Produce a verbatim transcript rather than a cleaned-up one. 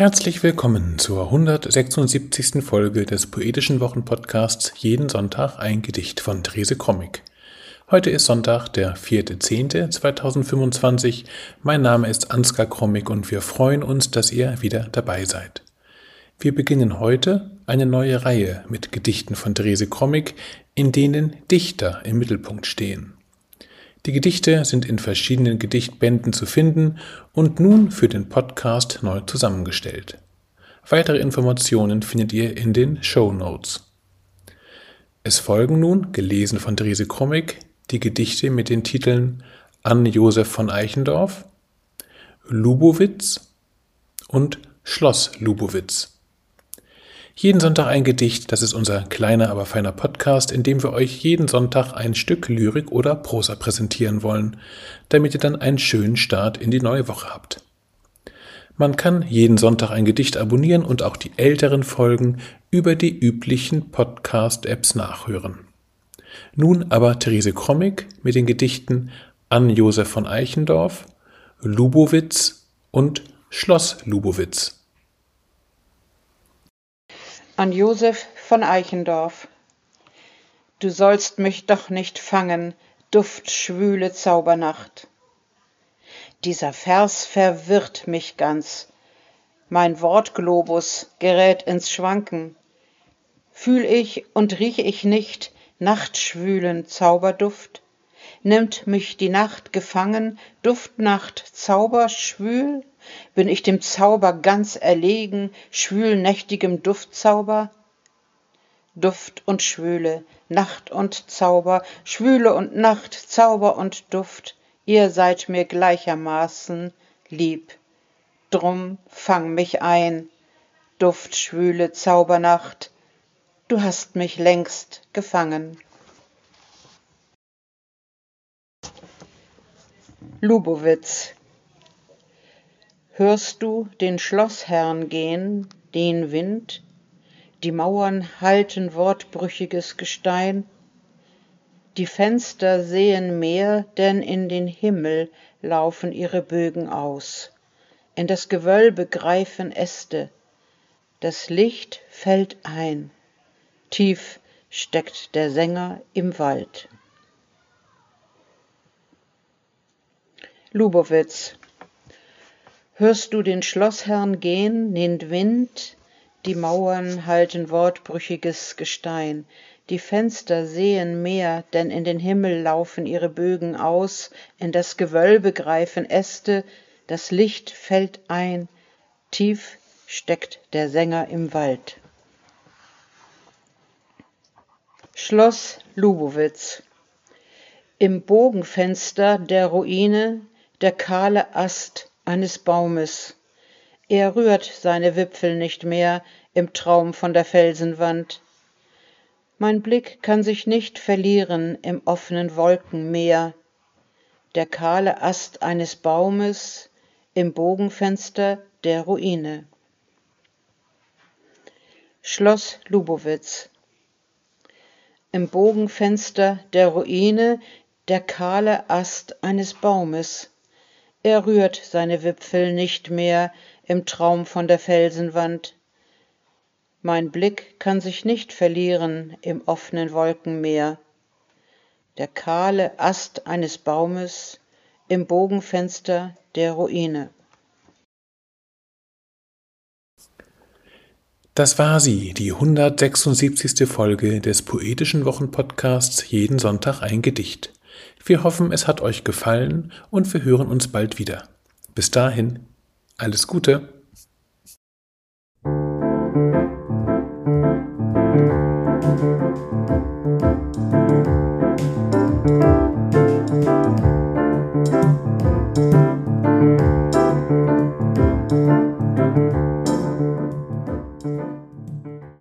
Herzlich willkommen zur hundertsechsundsiebzigsten Folge des Poetischen Wochenpodcasts Jeden Sonntag ein Gedicht von Therese Krommig. Heute ist Sonntag, der vierte zehnte zweitausendfünfundzwanzig. Mein Name ist Ansgar Krommig und wir freuen uns, dass ihr wieder dabei seid. Wir beginnen heute eine neue Reihe mit Gedichten von Therese Krommig, in denen Dichter im Mittelpunkt stehen. Die Gedichte sind in verschiedenen Gedichtbänden zu finden und nun für den Podcast neu zusammengestellt. Weitere Informationen findet ihr in den Shownotes. Es folgen nun, gelesen von Therese Krommig, die Gedichte mit den Titeln An Josef von Eichendorff, Lubowitz und Schloss Lubowitz. Jeden Sonntag ein Gedicht, das ist unser kleiner, aber feiner Podcast, in dem wir euch jeden Sonntag ein Stück Lyrik oder Prosa präsentieren wollen, damit ihr dann einen schönen Start in die neue Woche habt. Man kann jeden Sonntag ein Gedicht abonnieren und auch die älteren Folgen über die üblichen Podcast-Apps nachhören. Nun aber Therese Krommig mit den Gedichten An Josef von Eichendorff, Lubowitz und Schloss Lubowitz. An Josef von Eichendorff. Du sollst mich doch nicht fangen, duftschwüle Zaubernacht. Dieser Vers verwirrt mich ganz, mein Wortglobus gerät ins Schwanken. Fühl ich und riech ich nicht nachtschwülen Zauberduft? Nimmt mich die Nacht gefangen, Duftnacht zauberschwül? Bin ich dem Zauber ganz erlegen, schwülnächtigem Duftzauber? Duft und Schwüle, Nacht und Zauber, Schwüle und Nacht, Zauber und Duft, ihr seid mir gleichermaßen lieb. Drum fang mich ein, duftschwüle Zaubernacht, du hast mich längst gefangen. Lubowitz. Hörst du den Schlossherrn gehen, den Wind? Die Mauern halten wortbrüchiges Gestein. Die Fenster sehen mehr, denn in den Himmel laufen ihre Bögen aus. In das Gewölbe greifen Äste. Das Licht fällt ein. Tief steckt der Sänger im Wald. Lubowitz. Hörst du den Schlossherrn gehen, den Wind? Die Mauern halten wortbrüchiges Gestein. Die Fenster sehen mehr, denn in den Himmel laufen ihre Bögen aus. In das Gewölbe greifen Äste, das Licht fällt ein. Tief steckt der Sänger im Wald. Schloss Lubowitz. Im Bogenfenster der Ruine der kahle Ast eines Baumes. Er rührt seine Wipfel nicht mehr im Traum von der Felsenwand. Mein Blick kann sich nicht verlieren im offenen Wolkenmeer. Der kahle Ast eines Baumes im Bogenfenster der Ruine. Schloss Lubowitz. Im Bogenfenster der Ruine der kahle Ast eines Baumes. Er rührt seine Wipfel nicht mehr im Traum von der Felsenwand. Mein Blick kann sich nicht verlieren im offenen Wolkenmeer. Der kahle Ast eines Baumes im Bogenfenster der Ruine. Das war sie, die hundertsechsundsiebzigste Folge des Poetischen Wochenpodcasts Jeden Sonntag ein Gedicht. Wir hoffen, es hat euch gefallen und wir hören uns bald wieder. Bis dahin, alles Gute!